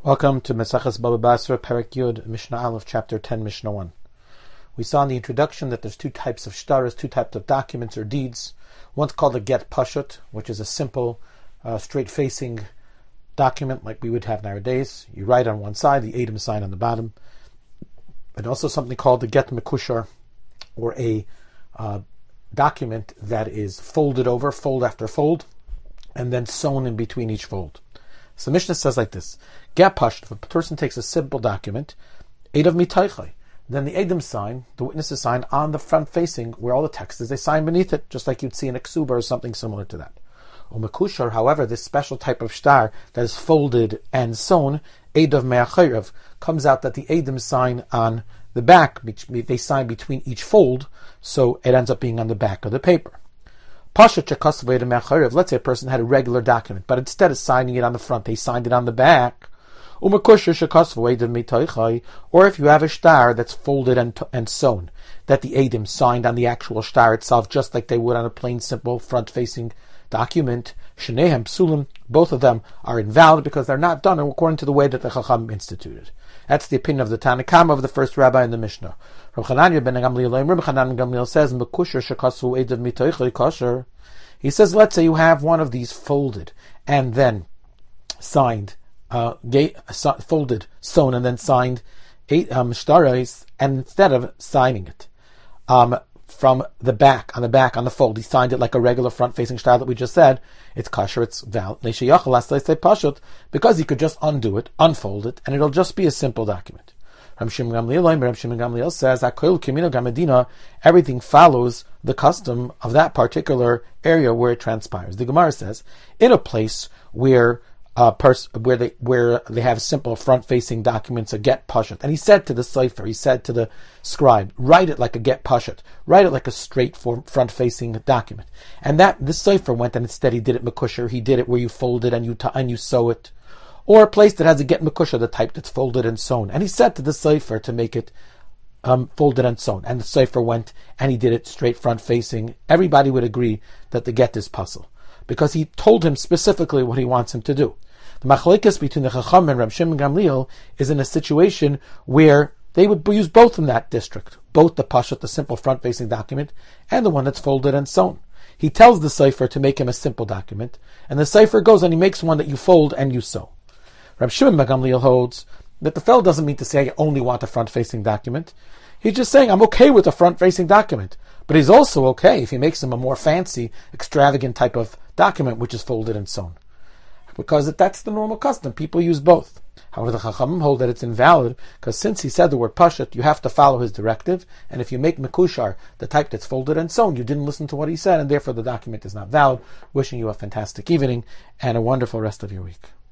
Welcome to Maseches Baba Basra, Perek Yud, Mishnah Aleph, Chapter 10, Mishnah 1. We saw in the introduction that there's two types of shtaras, two types of documents or deeds. One's called a get pashut, which is a simple, straight-facing document like we would have nowadays. You write on one side, the Adam sign on the bottom. And also something called a get mekushar, or a document that is folded over, fold after fold, and then sewn in between each fold. So the Mishnah says like this: Get pashut, if a person takes a simple document, Edav mitaychai, then the Adam sign, the witnesses sign on the front facing where all the text is, they sign beneath it, just like you'd see in a ksuba or something similar to that. Umekushar, however, this special type of shtar that is folded and sewn, Edav me'achayrav, comes out that the Adam sign on the back, they sign between each fold, so it ends up being on the back of the paper. Let's say a person had a regular document, but instead of signing it on the front, they signed it on the back. Or if you have a shtar that's folded and sewn, that the Adam signed on the actual shtar itself, just like they would on a plain, simple, front-facing document, Shnehem Psulim, both of them are invalid because they're not done according to the way that the Chacham instituted. That's the opinion of the Tanna Kama of the first rabbi in the Mishnah. Rabbi Chananya ben Gamliel says, he says, let's say you have one of these folded and then signed, folded, sewn, and then signed shtarais, and instead of signing it from the back, on the fold, he signed it like a regular front-facing shtar that we just said, it's kosher, it's valid, because he could just undo it, unfold it, and it'll just be a simple document. Reb Shimon Gamliel says, everything follows the custom of that particular area where it transpires. The Gemara says, in a place where they have simple front-facing documents, a get pashut, and he said to the sefer, he said to the scribe, write it like a get pashut, write it like a straight front-facing document. And this sefer went and instead he did it mekusher, he did it where you fold it and you sew it. Or a place that has a get mekusha, the type that's folded and sewn. And he said to the sefer to make it folded and sewn. And the sefer went and he did it straight front facing. Everybody would agree that the get is puzzle, because he told him specifically what he wants him to do. The machlekes between the Chacham and Reb Shimon Gamliel is in a situation where they would use both in that district, both the pashut, the simple front facing document, and the one that's folded and sewn. He tells the sefer to make him a simple document, and the sefer goes and he makes one that you fold and you sew. Reb Shimon ben Gamliel holds that the fellow doesn't mean to say, I only want a front-facing document. He's just saying, I'm okay with a front-facing document. But he's also okay if he makes him a more fancy, extravagant type of document, which is folded and sewn. Because that's the normal custom. People use both. However, the Chachamim hold that it's invalid, because since he said the word pashut, you have to follow his directive. And if you make mekushar, the type that's folded and sewn, you didn't listen to what he said, and therefore the document is not valid. Wishing you a fantastic evening and a wonderful rest of your week.